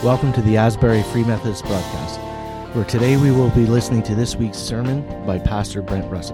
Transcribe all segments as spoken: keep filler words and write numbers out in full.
Welcome to the Asbury Free Methodist broadcast, where today we will be listening to this week's sermon by Pastor Brent Russell.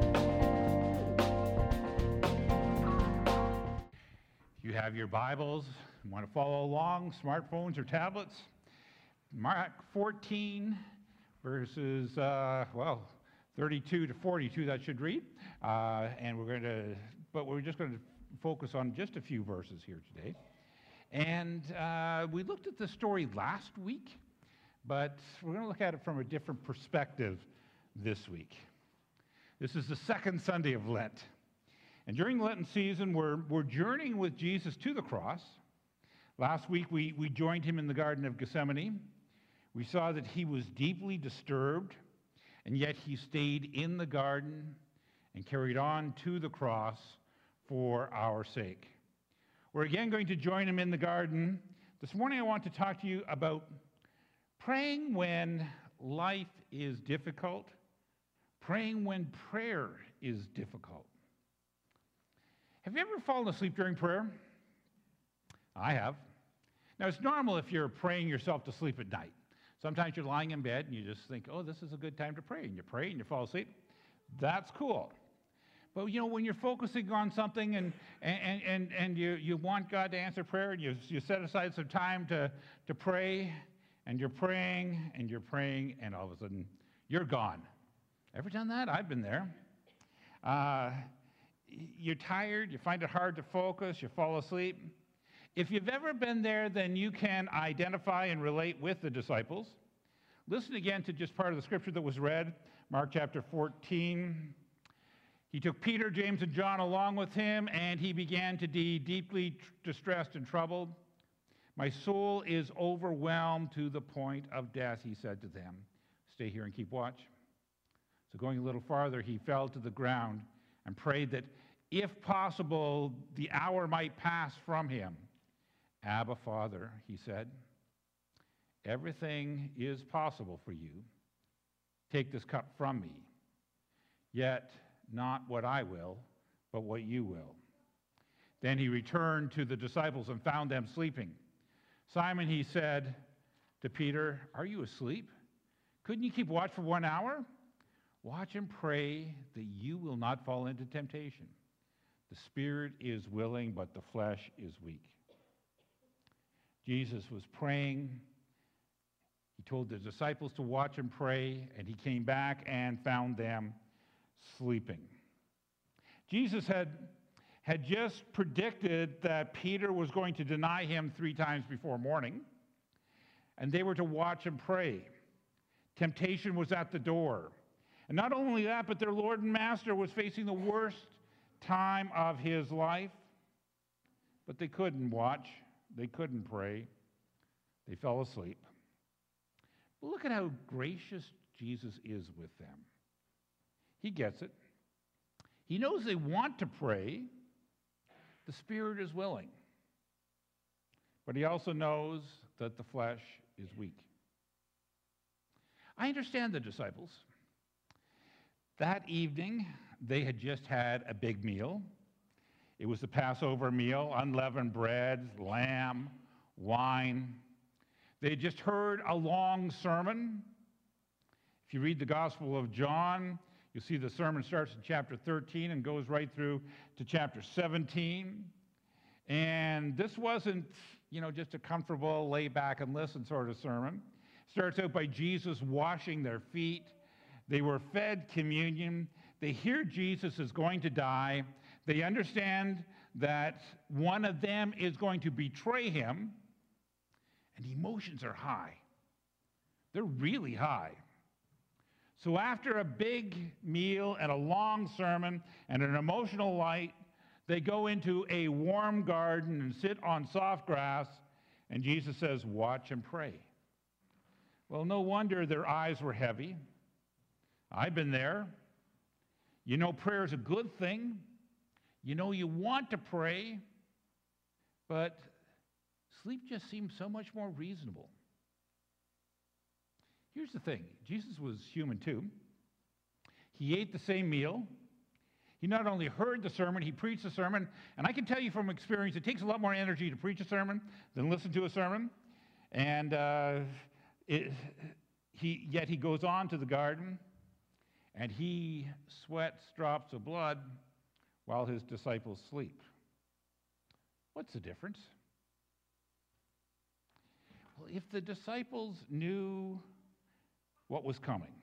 If you have your Bibles and want to follow along, smartphones or tablets, Mark fourteen, verses, uh, well, thirty-two to forty-two, that should read. Uh, and we're going to, but we're just going to focus on just a few verses here today. And uh, we looked at the story last week, but we're going to look at it from a different perspective this week. This is the second Sunday of Lent. And during the Lenten season, we're, we're journeying with Jesus to the cross. Last week, we, we joined him in the Garden of Gethsemane. We saw that he was deeply disturbed, and yet he stayed in the garden and carried on to the cross for our sake. We're again going to join him in the garden. This morning I want to talk to you about praying when life is difficult, praying when prayer is difficult. Have you ever fallen asleep during prayer? I have. Now, it's normal if you're praying yourself to sleep at night. Sometimes you're lying in bed and you just think, oh, this is a good time to pray, and you pray and you fall asleep. That's cool. But, you know, when you're focusing on something and and, and, and you, you want God to answer prayer, and you, you set aside some time to, to pray, and you're praying, and you're praying, and all of a sudden, you're gone. Ever done that? I've been there. Uh, you're tired. You find it hard to focus. You fall asleep. If you've ever been there, then you can identify and relate with the disciples. Listen again to just part of the scripture that was read, Mark chapter fourteen. He took Peter, James, and John along with him, and he began to be deeply tr- distressed and troubled. My soul is overwhelmed to the point of death, he said to them. Stay here and keep watch. So going a little farther, he fell to the ground and prayed that, if possible, the hour might pass from him. Abba, Father, he said, everything is possible for you. Take this cup from me. Yet, not what I will, but what you will. Then he returned to the disciples and found them sleeping. Simon, he said to Peter, are you asleep? Couldn't you keep watch for one hour? Watch and pray that you will not fall into temptation. The spirit is willing, but the flesh is weak. Jesus was praying. He told the disciples to watch and pray, and he came back and found them sleeping. Jesus had, had just predicted that Peter was going to deny him three times before morning, and they were to watch and pray. Temptation was at the door. And not only that, but their Lord and Master was facing the worst time of his life. But they couldn't watch. They couldn't pray. They fell asleep. But look at how gracious Jesus is with them. He gets it. He knows they want to pray. The spirit is willing. But he also knows that the flesh is weak. I understand the disciples. That evening, they had just had a big meal. It was the Passover meal, unleavened bread, lamb, wine. They had just heard a long sermon. If you read the Gospel of John, you'll see the sermon starts in chapter thirteen and goes right through to chapter seventeen. And this wasn't, you know, just a comfortable lay back and listen sort of sermon. It starts out by Jesus washing their feet. They were fed communion. They hear Jesus is going to die. They understand that one of them is going to betray him. And emotions are high. They're really high. So after a big meal and a long sermon and an emotional light, they go into a warm garden and sit on soft grass, and Jesus says, watch and pray. Well, no wonder their eyes were heavy. I've been there. You know prayer is a good thing. You know you want to pray, but sleep just seems so much more reasonable. Here's the thing. Jesus was human too. He ate the same meal. He not only heard the sermon, he preached the sermon. And I can tell you from experience, it takes a lot more energy to preach a sermon than listen to a sermon. And uh, it, he, yet he goes on to the garden, and he sweats drops of blood while his disciples sleep. What's the difference? Well, if the disciples knew what was coming,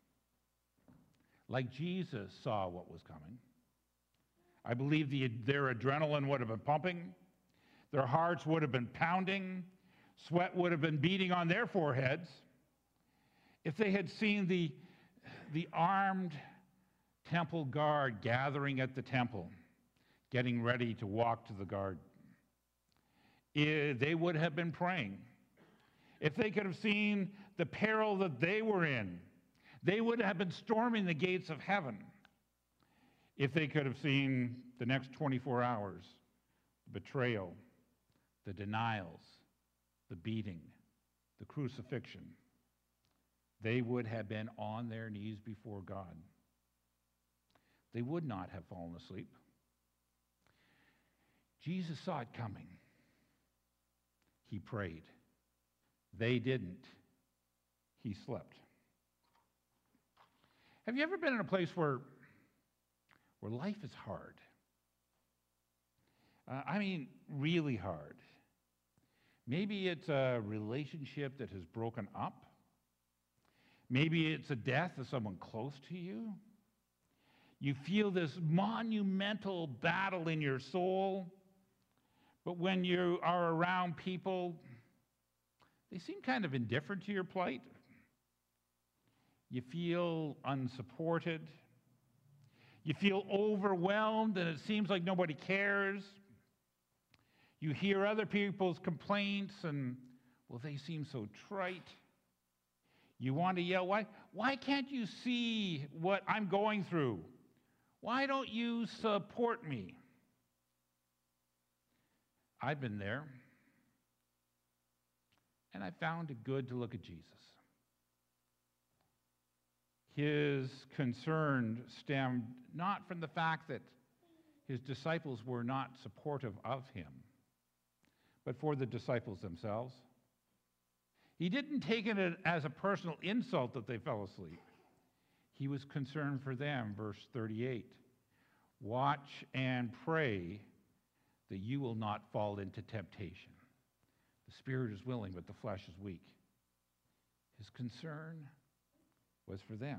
like Jesus saw what was coming, I believe the, their adrenaline would have been pumping, their hearts would have been pounding, sweat would have been beating on their foreheads. If they had seen the, the armed temple guard gathering at the temple, getting ready to walk to the garden, eh, they would have been praying. If they could have seen the peril that they were in, they would have been storming the gates of heaven. If they could have seen the next twenty-four hours, the betrayal, the denials, the beating, the crucifixion, they would have been on their knees before God. They would not have fallen asleep. Jesus saw it coming. He prayed. They didn't. He slept. Have you ever been in a place where, where life is hard? Uh, I mean, really hard. Maybe it's a relationship that has broken up. Maybe it's a death of someone close to you. You feel this monumental battle in your soul, but when you are around people, they seem kind of indifferent to your plight. You feel unsupported. You feel overwhelmed, and it seems like nobody cares. You hear other people's complaints, and, well, they seem so trite. You want to yell, why, why can't you see what I'm going through? Why don't you support me? I've been there, and I found it good to look at Jesus. His concern stemmed not from the fact that his disciples were not supportive of him, but for the disciples themselves. He didn't take it as a personal insult that they fell asleep. He was concerned for them, verse thirty-eight. Watch and pray that you will not fall into temptation. The spirit is willing, but the flesh is weak. His concern was for them.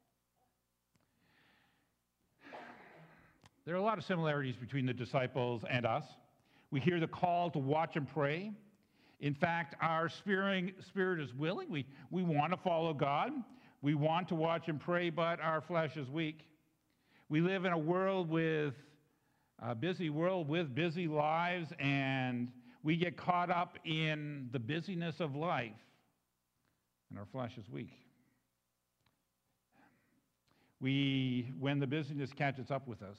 There are a lot of similarities between the disciples and us. We hear the call to watch and pray. In fact, our spirit, spirit is willing. We, we want to follow God. We want to watch and pray, but our flesh is weak. We live in a world with a busy world with busy lives, and we get caught up in the busyness of life, and our flesh is weak. We, when the busyness catches up with us,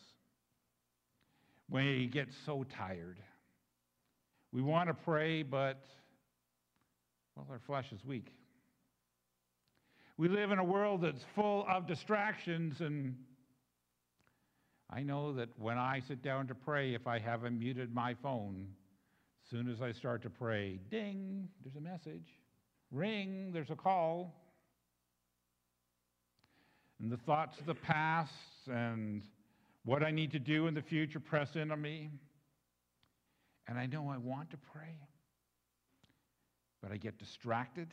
we get so tired. We want to pray, but, well, our flesh is weak. We live in a world that's full of distractions, and I know that when I sit down to pray, if I haven't muted my phone, as soon as I start to pray, ding, there's a message. Ring, there's a call. And the thoughts of the past and what I need to do in the future press in on me. And I know I want to pray, but I get distracted.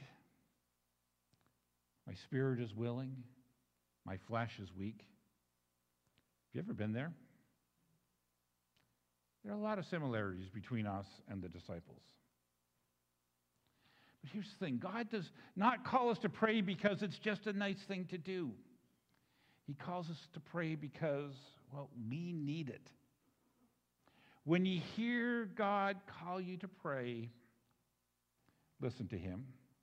My spirit is willing. My flesh is weak. Have you ever been there? There are a lot of similarities between us and the disciples. But here's the thing. God does not call us to pray because it's just a nice thing to do. He calls us to pray because, well, we need it. When you hear God call you to pray, listen to him.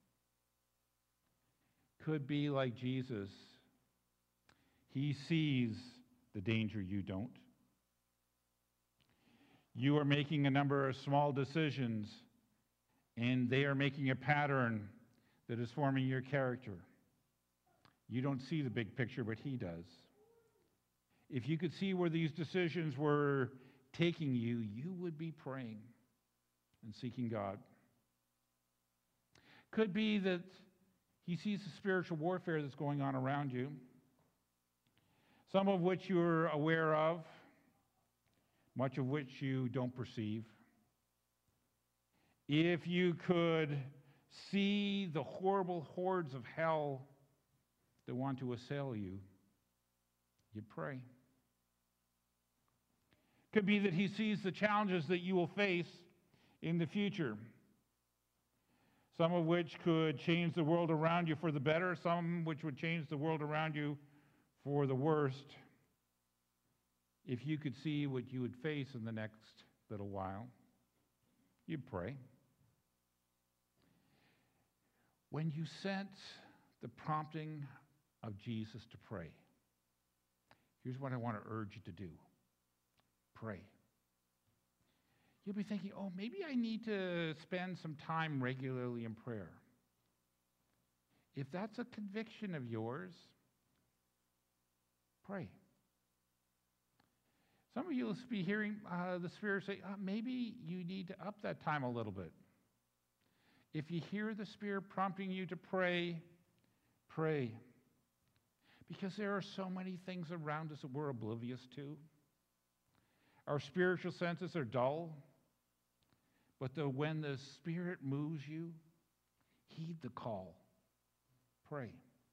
Could be like Jesus. He sees the danger you don't. You are making a number of small decisions, and they are making a pattern that is forming your character. You don't see the big picture, but he does. If you could see where these decisions were taking you, you would be praying and seeking God. Could be that he sees the spiritual warfare that's going on around you, some of which you're aware of, much of which you don't perceive. If you could see the horrible hordes of hell that want to assail you, you'd pray. Could be that he sees the challenges that you will face in the future, some of which could change the world around you for the better, some which would change the world around you for the worst. If you could see what you would face in the next little while, you'd pray. When you sense the prompting of Jesus to pray, here's what I want to urge you to do. Pray. You'll be thinking, oh, maybe I need to spend some time regularly in prayer. If that's a conviction of yours, pray. Some of you will be hearing uh, the Spirit say, oh, maybe you need to up that time a little bit. If you hear the Spirit prompting you to pray, pray. Because there are so many things around us that we're oblivious to. Our spiritual senses are dull. But the, when the Spirit moves you, heed the call. Pray.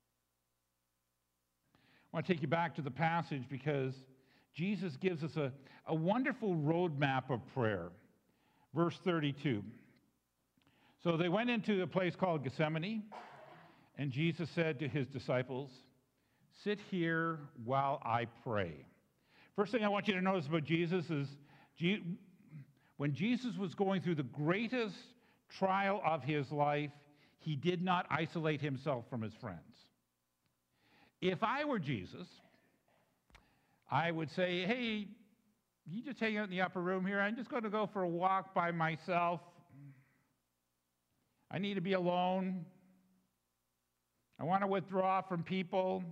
I want to take you back to the passage because Jesus gives us a, a wonderful roadmap of prayer. Verse thirty-two. So they went into a place called Gethsemane, and Jesus said to his disciples, sit here while I pray. First thing I want you to notice about Jesus is when Jesus was going through the greatest trial of his life, he did not isolate himself from his friends. If I were Jesus, I would say, hey, you just hang out in the upper room here. I'm just going to go for a walk by myself. I need to be alone. I want to withdraw from people.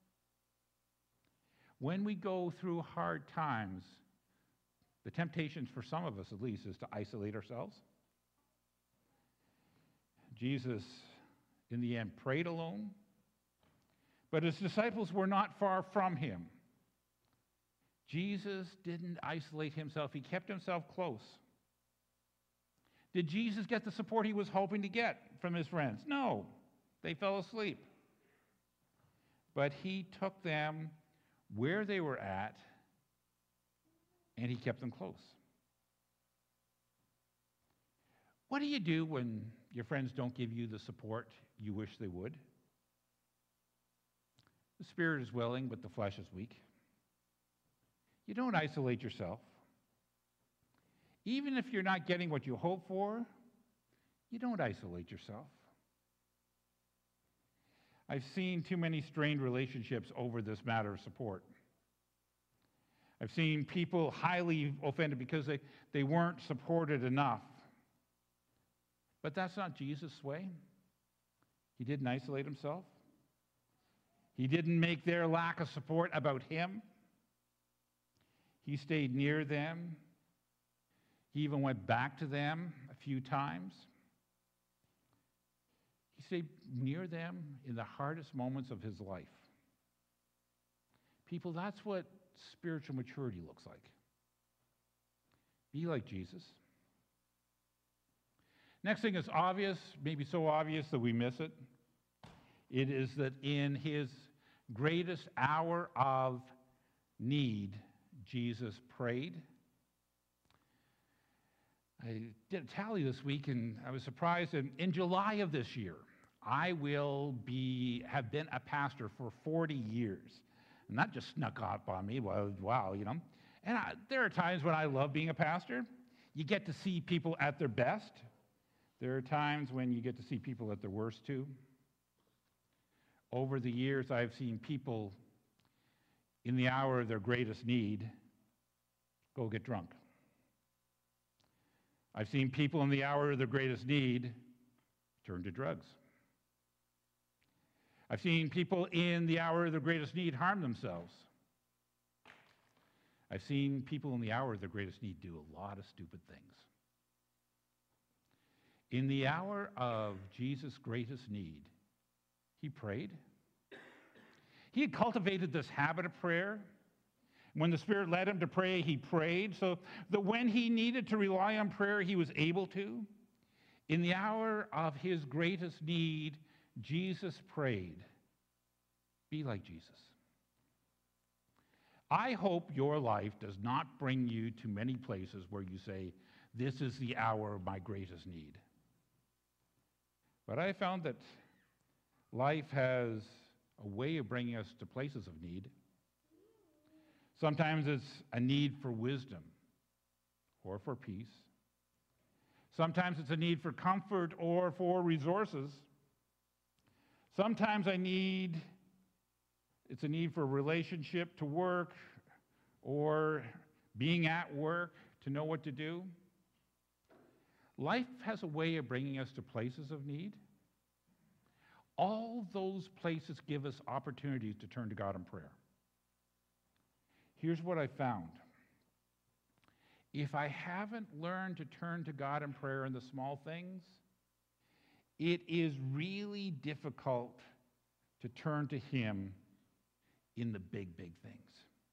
When we go through hard times, the temptations for some of us at least is to isolate ourselves. Jesus, in the end, prayed alone, but his disciples were not far from him. Jesus didn't isolate himself. He kept himself close. Did Jesus get the support he was hoping to get from his friends? No, they fell asleep. But he took them where they were at, and he kept them close. What do you do when your friends don't give you the support you wish they would? The spirit is willing, but the flesh is weak. You don't isolate yourself. Even if you're not getting what you hope for, you don't isolate yourself. I've seen too many strained relationships over this matter of support. I've seen people highly offended because they, they weren't supported enough. But that's not Jesus' way. He didn't isolate himself. He didn't make their lack of support about him. He stayed near them. He even went back to them a few times. He stayed near them in the hardest moments of his life. People, that's what spiritual maturity looks like. Be like Jesus. Next thing is obvious, maybe so obvious that we miss it. It is that in his greatest hour of need, Jesus prayed. I did a tally this week, and I was surprised. In, in July of this year, I will be have been a pastor for forty years. And that just snuck up on me. Well, wow, you know. And I, there are times when I love being a pastor. You get to see people at their best. There are times when you get to see people at their worst, too. Over the years, I've seen people in the hour of their greatest need go get drunk. I've seen people in the hour of their greatest need turn to drugs. I've seen people in the hour of their greatest need harm themselves. I've seen people in the hour of their greatest need do a lot of stupid things. In the hour of Jesus' greatest need, he prayed. He had cultivated this habit of prayer. When the Spirit led him to pray, he prayed, so that when he needed to rely on prayer, he was able to. In the hour of his greatest need, Jesus prayed. Be like Jesus. I hope your life does not bring you to many places where you say, this is the hour of my greatest need. But I found that life has a way of bringing us to places of need. Sometimes it's a need for wisdom or for peace. Sometimes it's a need for comfort or for resources. Sometimes I need, it's a need for a relationship to work or being at work to know what to do. Life has a way of bringing us to places of need. All those places give us opportunities to turn to God in prayer. Here's what I found. If I haven't learned to turn to God in prayer in the small things, it is really difficult to turn to Him in the big, big things.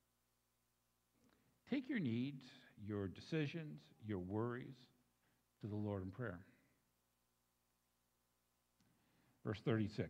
Take your needs, your decisions, your worries to the Lord in prayer. Verse thirty-six.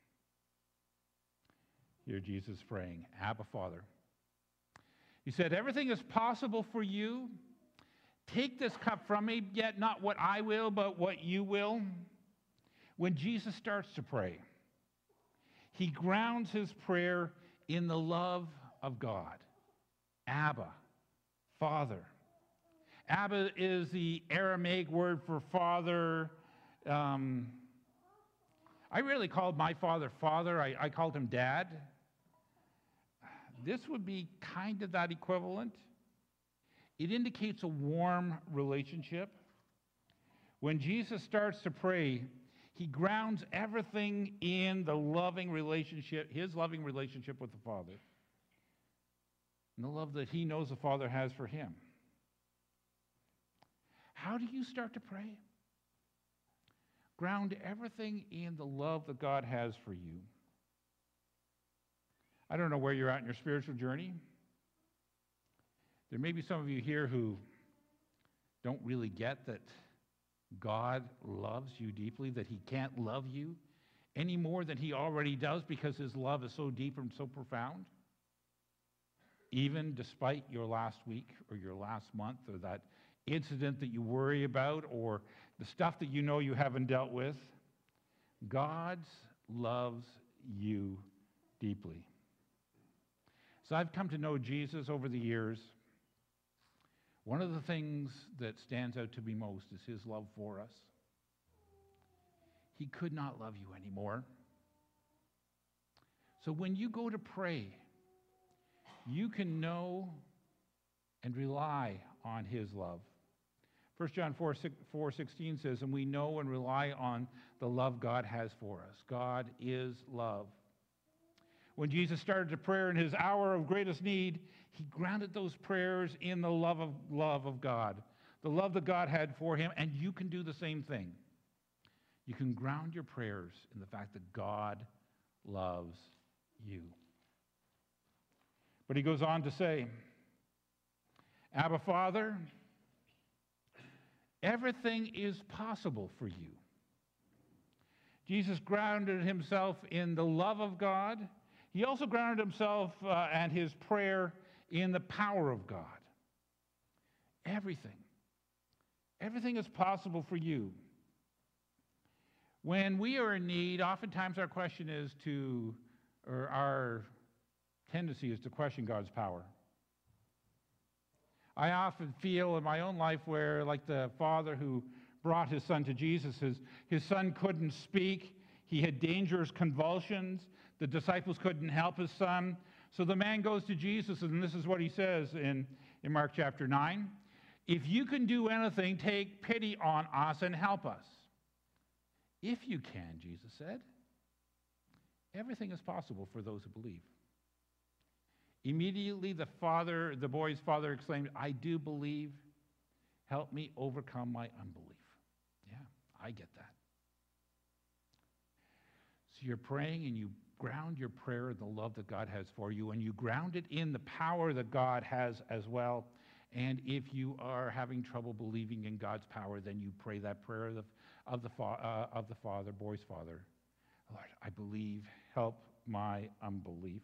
Here Jesus praying, Abba, Father. He said, everything is possible for you. Take this cup from me, yet not what I will, but what you will. When Jesus starts to pray, he grounds his prayer in the love of God. Abba, Father. Abba is the Aramaic word for father. Um, I really called my father father. I, I called him dad. This would be kind of that equivalent. It indicates a warm relationship. When Jesus starts to pray, he grounds everything in the loving relationship, his loving relationship with the Father, and the love that he knows the Father has for him. How do you start to pray? Ground everything in the love that God has for you. I don't know where you're at in your spiritual journey. There may be some of you here who don't really get that God loves you deeply, that he can't love you any more than he already does because his love is so deep and so profound. Even despite your last week or your last month or that incident that you worry about or the stuff that you know you haven't dealt with, God loves you deeply. So I've come to know Jesus over the years. One of the things that stands out to me most is his love for us. He could not love you anymore. So when you go to pray, you can know and rely on his love. First John four sixteen says, and we know and rely on the love God has for us. God is love. When Jesus started to pray in his hour of greatest need, he grounded those prayers in the love of love of God, the love that God had for him, and you can do the same thing. You can ground your prayers in the fact that God loves you. But he goes on to say, Abba, Father, everything is possible for you. Jesus grounded himself in the love of God. He also grounded himself uh, and his prayer in the power of God. Everything. Everything is possible for you. When we are in need, oftentimes our question is to, or our tendency is to question God's power. I often feel in my own life where, like the father who brought his son to Jesus, his, his son couldn't speak. He had dangerous convulsions. The disciples couldn't help his son. So the man goes to Jesus, and this is what he says in, in Mark chapter nine. If you can do anything, take pity on us and help us. If you can, Jesus said. Everything is possible for those who believe. Immediately the father, the boy's father exclaimed, I do believe. Help me overcome my unbelief. Yeah, I I get that. So you're praying and you ground your prayer in the love that God has for you, and you ground it in the power that God has as well. And if you are having trouble believing in God's power, then you pray that prayer of the, of the, fa- uh, of the Father, boy's Father. Lord, I believe, help my unbelief.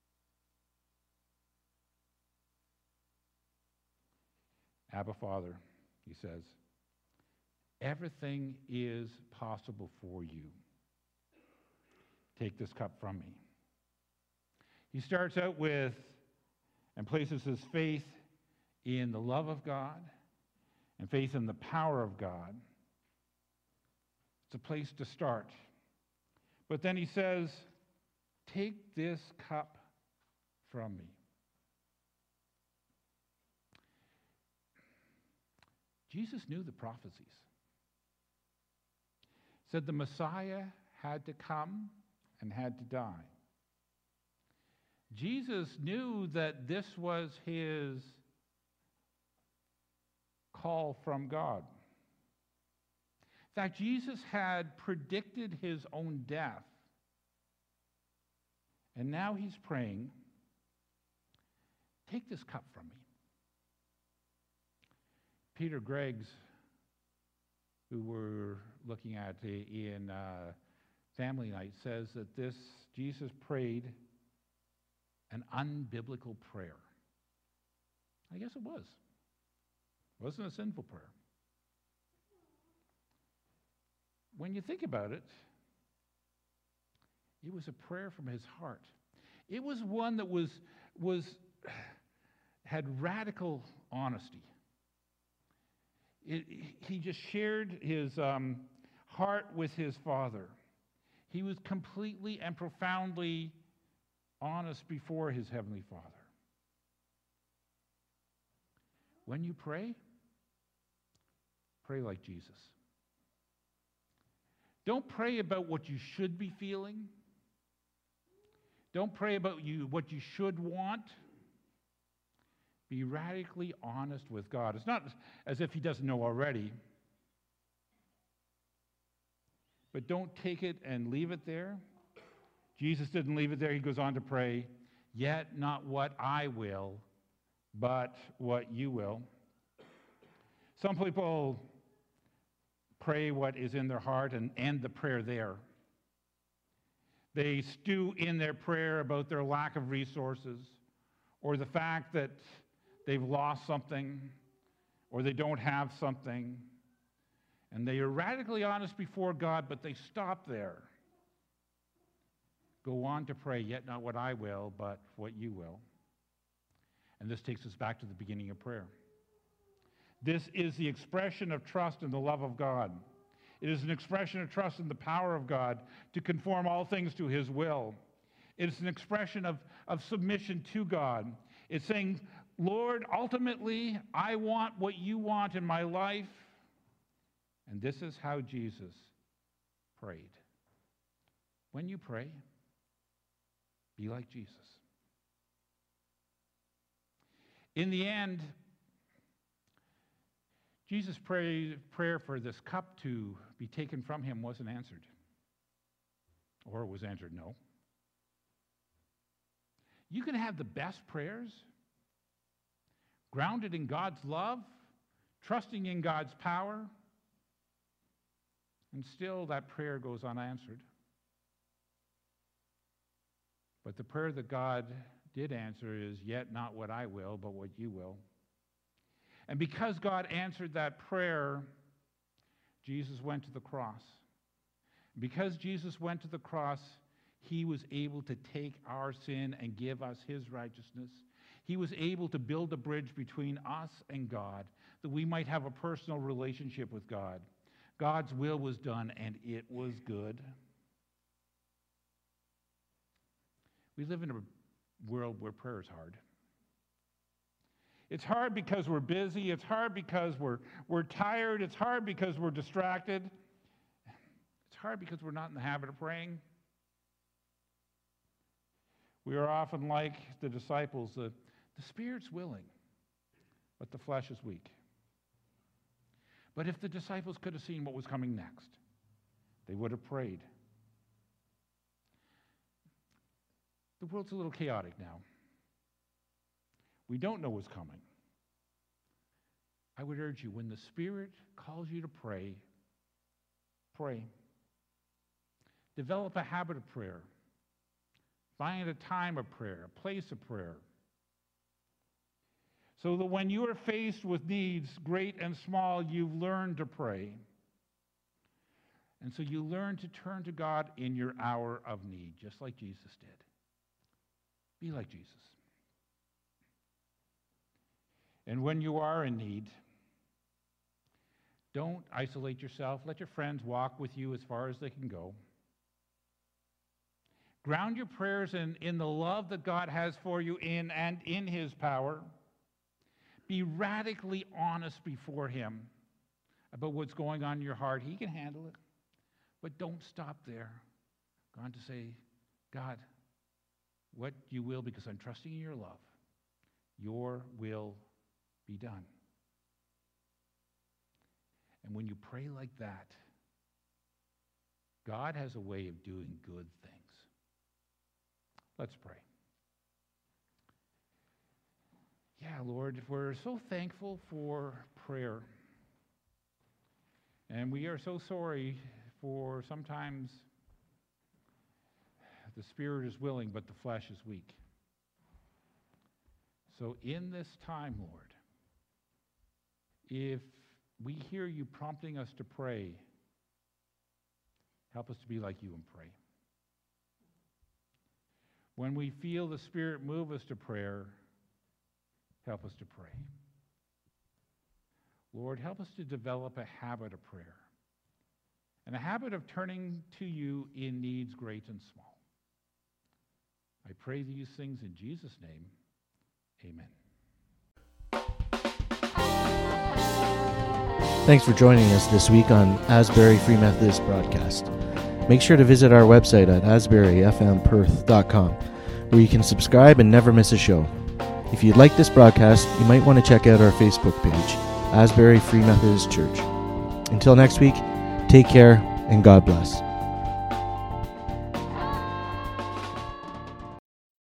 Abba, Father, he says, everything is possible for you. Take this cup from me. He starts out with and places his faith in the love of God and faith in the power of God. It's a place to start. But then he says, take this cup from me. Jesus knew the prophecies. Said the Messiah had to come and had to die. Jesus knew that this was his call from God. In fact, Jesus had predicted his own death. And now he's praying, take this cup from me. Peter Greggs, who we're looking at in uh, Family Night, says that this Jesus prayed an unbiblical prayer. I guess it was. It wasn't a sinful prayer. When you think about it, it was a prayer from his heart. It was one that was, was had radical honesty. It, he just shared his um, heart with his Father. He was completely and profoundly honest before his Heavenly Father. When you pray, pray like Jesus. Don't pray about what you should be feeling. Don't pray about you what you should want. Be radically honest with God. It's not as if he doesn't know already. But don't take it and leave it there. Jesus didn't leave it there. He goes on to pray, yet not what I will, but what you will. Some people pray what is in their heart and end the prayer there. They stew in their prayer about their lack of resources or the fact that they've lost something or they don't have something. And they are radically honest before God, but they stop there. Go on to pray, yet not what I will, but what you will. And this takes us back to the beginning of prayer. This is the expression of trust in the love of God. It is an expression of trust in the power of God to conform all things to his will. It is an expression of, of submission to God. It's saying, Lord, ultimately, I want what you want in my life. And this is how Jesus prayed. When you pray, be like Jesus. In the end, Jesus' pray, prayer for this cup to be taken from him wasn't answered. Or it was answered no. You can have the best prayers, grounded in God's love, trusting in God's power, and still that prayer goes unanswered. But the prayer that God did answer is, yet not what I will, but what you will. And because God answered that prayer, Jesus went to the cross. Because Jesus went to the cross, he was able to take our sin and give us his righteousness. He was able to build a bridge between us and God, that we might have a personal relationship with God. God's will was done, and it was good. We live in a world where prayer is hard. It's hard because we're busy. It's hard because we're, we're tired. It's hard because we're distracted. It's hard because we're not in the habit of praying. We are often like the disciples. The, the Spirit's willing, but the flesh is weak. But if the disciples could have seen what was coming next, they would have prayed. The world's a little chaotic now. We don't know what's coming. I would urge you, when the Spirit calls you to pray, pray. Develop a habit of prayer. Find a time of prayer, a place of prayer. So that when you are faced with needs, great and small, you've learned to pray. And so you learn to turn to God in your hour of need, just like Jesus did. Be like Jesus. And when you are in need, don't isolate yourself. Let your friends walk with you as far as they can go. Ground your prayers in, in the love that God has for you in and in His power. Be radically honest before Him about what's going on in your heart. He can handle it. But don't stop there. Go on to say, God, what you will, because I'm trusting in your love. Your will be done. And when you pray like that, God has a way of doing good things. Let's pray. Yeah, Lord, we're so thankful for prayer. And we are so sorry for sometimes the spirit is willing, but the flesh is weak. So in this time, Lord, if we hear you prompting us to pray, help us to be like you and pray. When we feel the Spirit move us to prayer, help us to pray. Lord, help us to develop a habit of prayer and a habit of turning to you in needs great and small. I pray these things in Jesus' name. Amen. Thanks for joining us this week on Asbury Free Methodist Broadcast. Make sure to visit our website at asbury f m perth dot com, where you can subscribe and never miss a show. If you'd like this broadcast, you might want to check out our Facebook page, Asbury Free Methodist Church. Until next week, take care and God bless.